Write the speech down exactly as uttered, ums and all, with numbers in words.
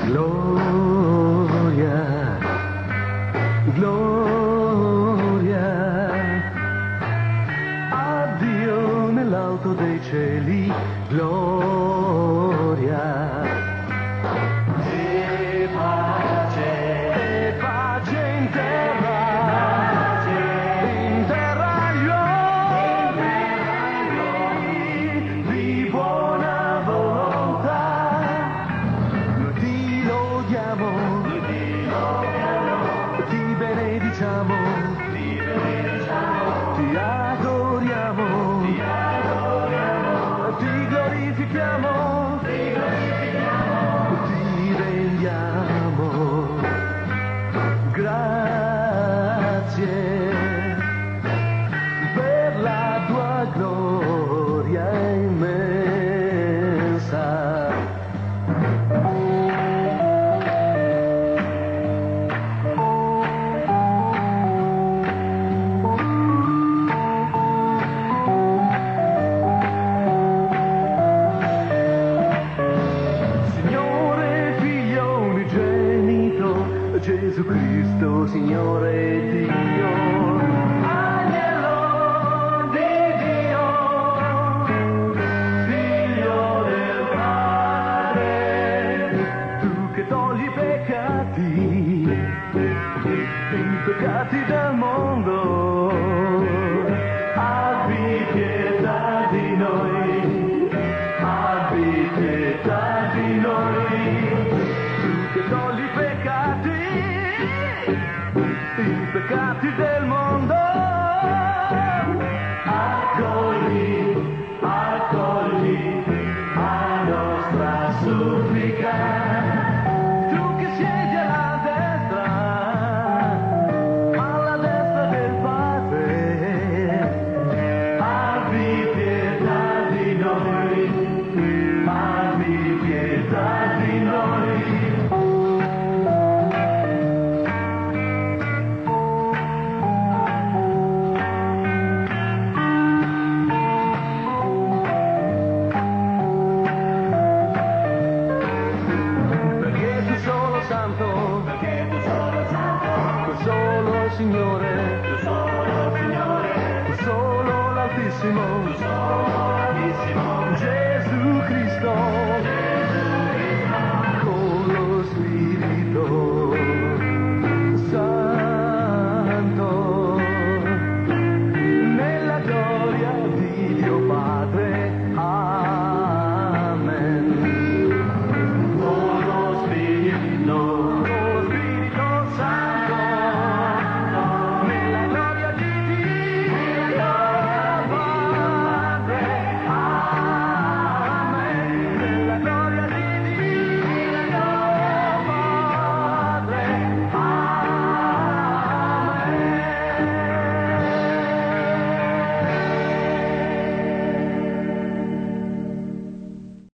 Gloria, gloria a Dio nell'alto dei cieli, gloria. E pace, e pace in terra, in terra gli uomini di buona volontà. Noi ti lodiamo, noi ti lodiamo, ti benediciamo, ti benediciamo, ti adoriamo, ti adoriamo, ti glorifichiamo, ti glorifichiamo, ti rendiamo grazie per la tua gloria immensa. Signore, Figlio unigenito, Gesù Cristo, Signore Dio, Agnello di Dio, Figlio del Padre, tu che togli i peccati, i peccati del mondo, abbi pietà di noi, abbi pietà di noi, tu che togli i peccati, i peccati del mondo, accogli, accogli la nostra supplica, tu che siedi alla destra, alla destra del Padre, abbi pietà di noi, abbi pietà